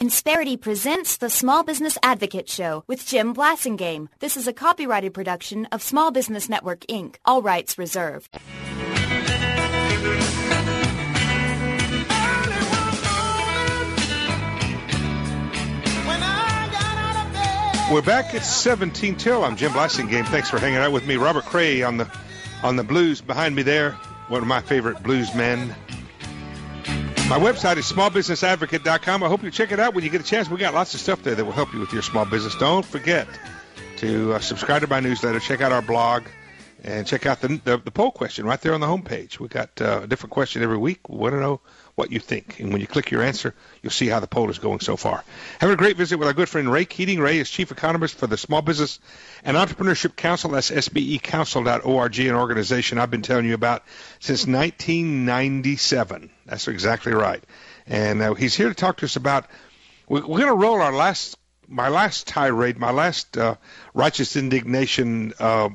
Insperity presents the Small Business Advocate Show with Jim Blasingame. This is a copyrighted production of Small Business Network, Inc. All rights reserved. We're back at 17 till. I'm Jim Blasingame. Thanks for hanging out with me. Robert Cray on the blues behind me there. One of my favorite blues men. My website is smallbusinessadvocate.com. I hope you check it out when you get a chance. We got lots of stuff there that will help you with your small business. Don't forget to subscribe to my newsletter, check out our blog, and check out the poll question right there on the homepage. We got a different question every week. We want to know what you think. And when you click your answer, you'll see how the poll is going so far. Having a great visit with our good friend Ray Keating. Ray is Chief Economist for the Small Business and Entrepreneurship Council. That's sbecouncil.org, an organization I've been telling you about since 1997. That's exactly right. And he's here to talk to us about, we're going to roll my last tirade, my last righteous indignation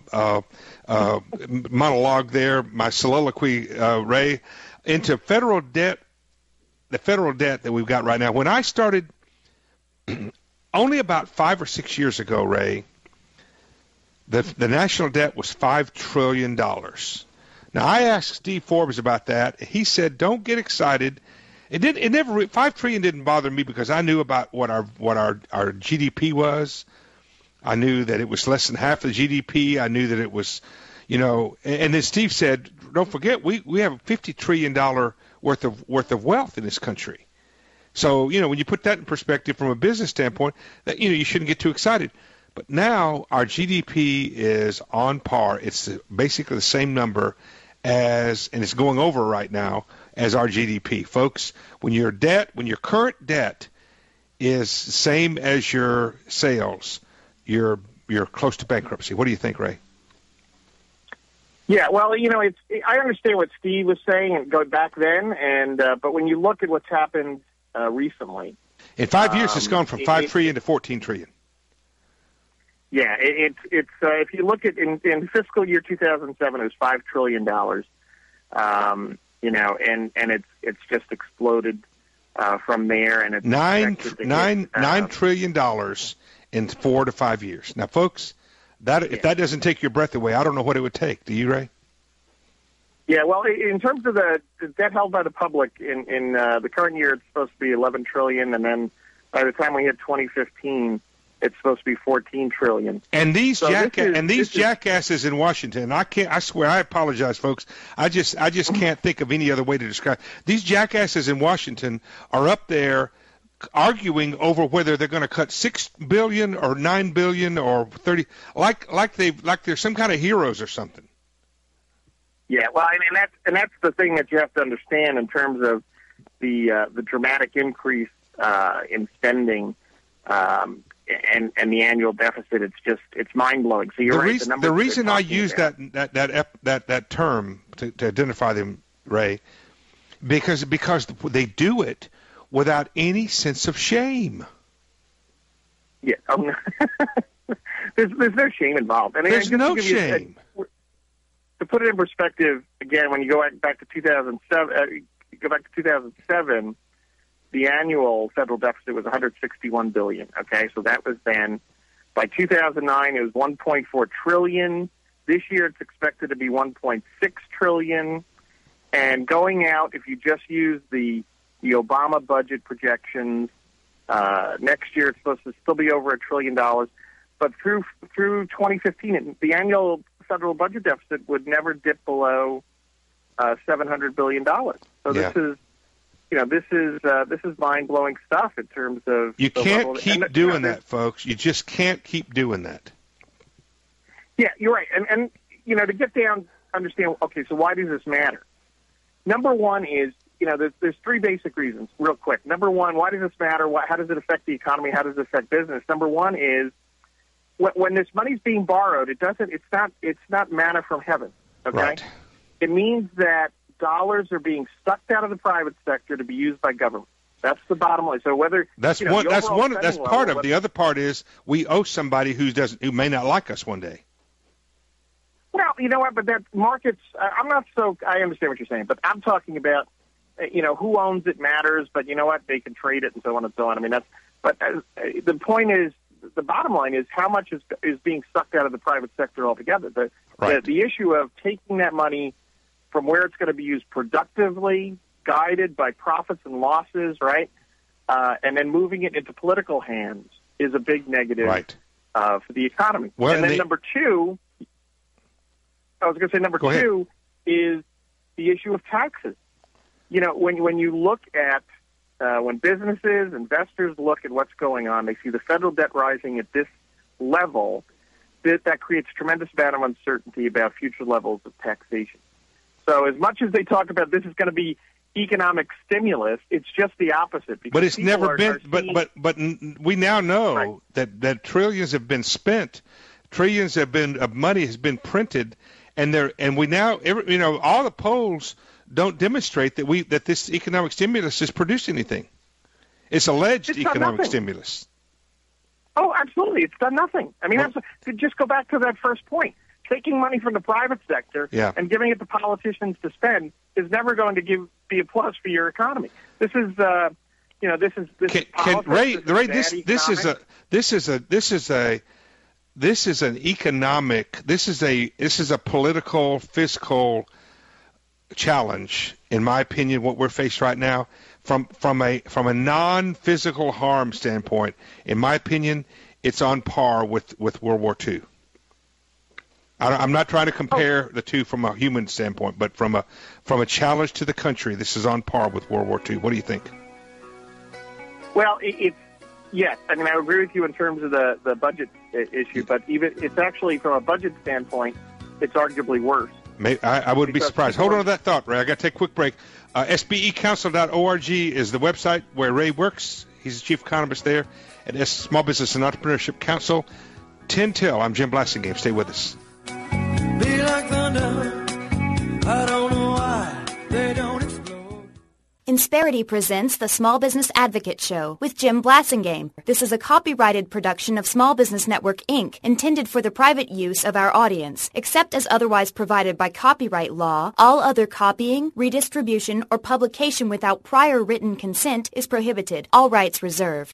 monologue there, my soliloquy, Ray, into federal debt, the federal debt that we've got right now. When I started only about 5 or 6 years ago, Ray, the national debt was $5 trillion. Now, I asked Steve Forbes about that. He said, don't get excited. $5 trillion didn't bother me because I knew about what our GDP was. I knew that it was less than half the GDP. I knew that it was, and then Steve said, don't forget, we have $50 trillion worth of wealth in this country. So, when you put that in perspective from a business standpoint, that, you shouldn't get too excited. But now our GDP is on par. It's basically the same number and it's going over right now as our GDP. Folks, when your current debt is the same as your sales, you're close to bankruptcy. What do you think, Ray? Yeah, well, I understand what Steve was saying and going back then, but when you look at what's happened recently, in 5 years, it's gone from $5 trillion to $14 trillion. Yeah, it's if you look at in fiscal year 2007, it was $5 trillion, and it's just exploded from there, and it's $9 trillion in 4 to 5 years. Now, folks, if that doesn't take your breath away, I don't know what it would take. Do you, Ray? Yeah, well, in terms of the debt held by the public, in the current year, it's supposed to be $11 trillion, and then by the time we hit 2015, it's supposed to be $14 trillion. And these jackasses in Washington, I swear, I apologize, folks. I just can't think of any other way to describe. These jackasses in Washington are up there arguing over whether they're going to cut $6 billion or $9 billion or 30, like they're some kind of heroes or something. Yeah, well, and that's the thing that you have to understand in terms of the dramatic increase in spending and the annual deficit. It's mind blowing. So you're right. The reason I use that term to identify them, Ray, because they do it without any sense of shame. Yeah, there's no shame involved. There's no shame. To put it in perspective, again, when you go back to 2007, the annual federal deficit was $161 billion. Okay, so that was then. By 2009, it was $1.4 trillion. This year, it's expected to be $1.6 trillion. And going out, if you just use the Obama budget projections, next year it's supposed to still be over $1 trillion. But through 2015, the annual federal budget deficit would never dip below $700 billion. So yeah. This is mind-blowing stuff in terms of... You can't keep doing that, folks. You just can't keep doing that. Yeah, you're right. And to get down, understand, okay, so why does this matter? Number one is, there's three basic reasons, real quick. Number one, why does this matter? How does it affect the economy? How does it affect business? Number one is, when this money's being borrowed, it's not manna from heaven, okay? Right. It means that dollars are being sucked out of the private sector to be used by government. That's the bottom line. So whether that's part of it. The other part is we owe somebody who may not like us one day. Well, you know what? But that markets. I understand what you're saying, but I'm talking about who owns it matters, but you know what? They can trade it and so on and so on. I mean, the point is, the bottom line is how much is being sucked out of the private sector altogether. The issue of taking that money from where it's going to be used productively, guided by profits and losses, right, and then moving it into political hands is a big negative for the economy. Well, and then number two is the issue of taxes. When you look at when businesses, investors look at what's going on, they see the federal debt rising at this level, that creates a tremendous amount of uncertainty about future levels of taxation. So as much as they talk about this is going to be economic stimulus, it's just the opposite. But it's never been. But we now know that trillions have been spent, trillions of money has been printed, and we now all the polls don't demonstrate that this economic stimulus has produced anything. It's alleged economic stimulus. Oh, absolutely. It's done nothing. I mean, just go back to that first point. Taking money from the private sector and giving it to politicians to spend is never going to be a plus for your economy. This is an political, fiscal challenge, in my opinion, what we're faced right now from a non-physical harm standpoint. In my opinion, it's on par with World War II. I'm not trying to compare the two from a human standpoint, but from a challenge to the country, this is on par with World War II. What do you think? Well, yes. I mean, I agree with you in terms of the budget issue, but it's actually from a budget standpoint, it's arguably worse. I wouldn't be surprised. Hold on to that thought, Ray. I got to take a quick break. SBEcouncil.org is the website where Ray works. He's the chief economist there at Small Business and Entrepreneurship Council. 10 till. I'm Jim Blasingame. Stay with us. Be like thunder. I don't know why they don't explode. Insperity presents the Small Business Advocate Show with Jim Blasingame. This is a copyrighted production of Small Business Network, Inc., intended for the private use of our audience. Except as otherwise provided by copyright law, all other copying, redistribution, or publication without prior written consent is prohibited. All rights reserved.